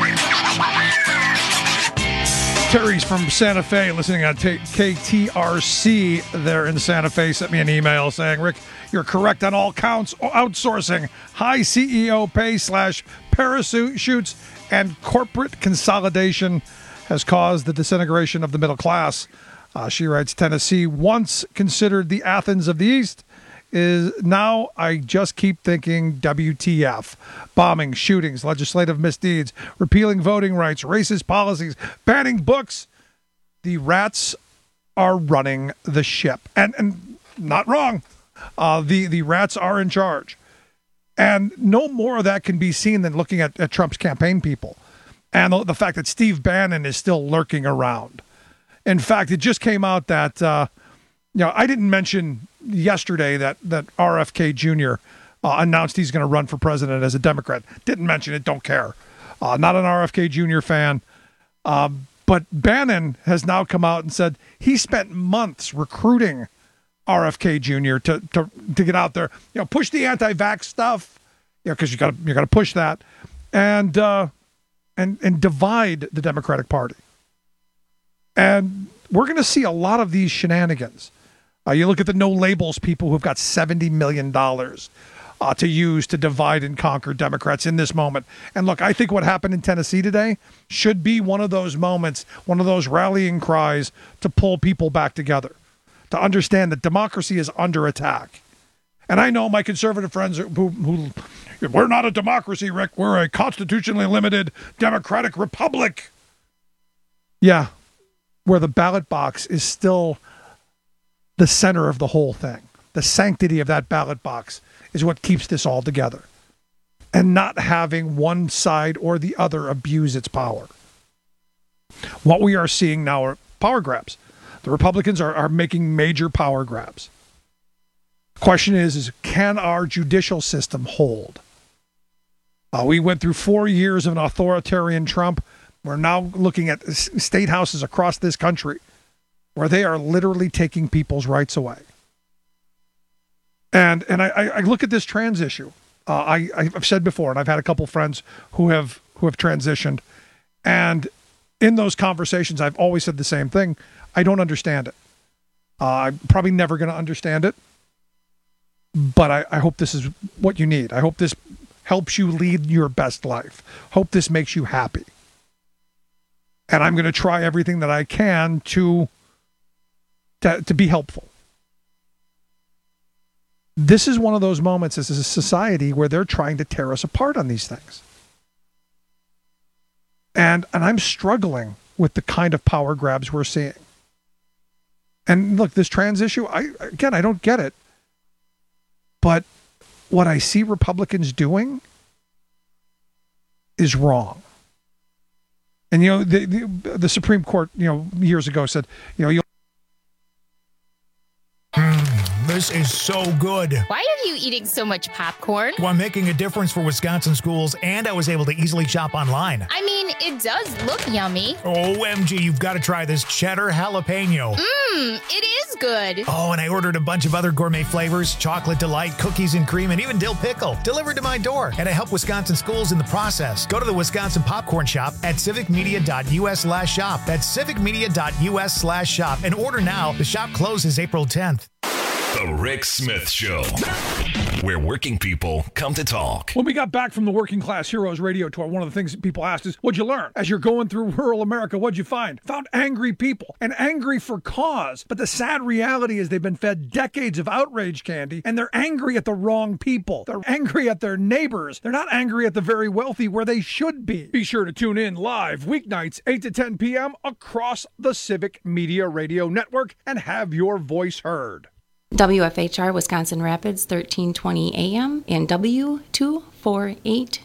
Terry's from Santa Fe, listening on K T R C there in Santa Fe, sent me an email saying, Rick, you're correct on all counts. Outsourcing, high C E O pay slash parachutes, and corporate consolidation has caused the disintegration of the middle class. Uh, she writes, Tennessee, once considered the Athens of the East, is now I just keep thinking W T F. Bombing, shootings, legislative misdeeds, repealing voting rights, racist policies, banning books. The rats are running the ship. And and not wrong. Uh, the, the rats are in charge. And no more of that can be seen than looking at, at Trump's campaign people. And the, the fact that Steve Bannon is still lurking around. In fact, it just came out that, uh, you know, I didn't mention yesterday that, that R F K Junior uh, announced he's going to run for president as a Democrat. Didn't mention it, don't care. Uh, not an R F K Junior fan. Um, but Bannon has now come out and said he spent months recruiting R F K Junior to to to get out there, you know, push the anti-vax stuff, you know, because you got you got to push that, and uh, and and divide the Democratic Party. And we're going to see a lot of these shenanigans. Uh, you look at the no labels people who've got seventy million dollars uh, to use to divide and conquer Democrats in this moment. And look, I think what happened in Tennessee today should be one of those moments, one of those rallying cries to pull people back together, to understand that democracy is under attack. And I know my conservative friends who, who we're not a democracy, Rick. We're a constitutionally limited democratic republic. Yeah, where the ballot box is still the center of the whole thing. The sanctity of that ballot box is what keeps this all together. And not having one side or the other abuse its power. What we are seeing now are power grabs. The Republicans are, are making major power grabs. The question is, is can our judicial system hold? Uh, we went through four years of an authoritarian Trump. We're now looking at state houses across this country where they are literally taking people's rights away. And and I, I look at this trans issue. Uh, I, I've said before, and I've had a couple friends who have who have transitioned. And in those conversations, I've always said the same thing. I don't understand it. Uh, I'm probably never going to understand it. But I, I hope this is what you need. I hope this helps you lead your best life. Hope this makes you happy. And I'm going to try everything that I can to, to, to be helpful. This is one of those moments as a society where they're trying to tear us apart on these things. And, and I'm struggling with the kind of power grabs we're seeing. And look, this trans issue, I again, I don't get it. But what I see Republicans doing is wrong. And, you know, the, the, the Supreme Court, you know, years ago said, you know, you'll. Mm, this is so good. Why are you eating so much popcorn? Well, I'm making a difference for Wisconsin schools, and I was able to easily shop online. I mean, it does look yummy. O M G, you've got to try this cheddar jalapeno. Mmm, it is good. Oh, and I ordered a bunch of other gourmet flavors, chocolate delight, cookies and cream, and even dill pickle, delivered to my door. And I help Wisconsin schools in the process. Go to the Wisconsin Popcorn Shop at civicmedia.us slash shop. That's civicmedia.us slash shop. And order now. The shop closes April tenth. The Rick Smith Show, where working people come to talk. When we got back from the Working Class Heroes radio tour, one of the things that people asked is, what'd you learn? As you're going through rural America, what'd you find? Found angry people, and angry for cause. But the sad reality is they've been fed decades of outrage candy, and they're angry at the wrong people. They're angry at their neighbors. They're not angry at the very wealthy where they should be. Be sure to tune in live weeknights, eight to ten p.m. across the Civic Media Radio Network and have your voice heard. W F H R Wisconsin Rapids, thirteen twenty A M and W two forty-eight